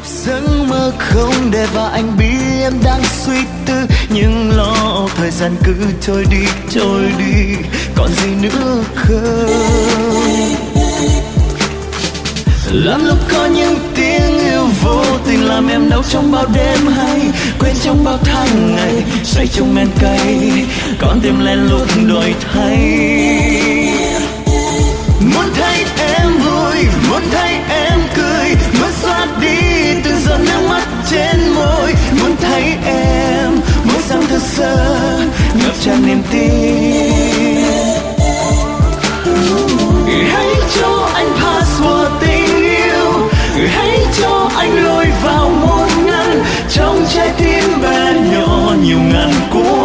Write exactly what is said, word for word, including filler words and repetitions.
Giấc mơ không để và anh biết em đang suy tư, nhưng lo thời gian cứ trôi đi trôi đi, còn gì nữa không. Lắm lúc có những tiếng yêu vô tình làm em đau trong bao đêm hay quên trong bao tháng ngày, say trong men cay con tim len lút đổi thay. Muốn thấy em vui, muốn thấy em cười, muốn xóa đi từng giọt nước mắt trên môi. Muốn thấy em mỗi sáng thức giấc ngập tràn niềm tin. Hãy cho anh password tình yêu, hãy cho anh lối vào một ngăn trong trái tim bé nhỏ nhiều ngàn cố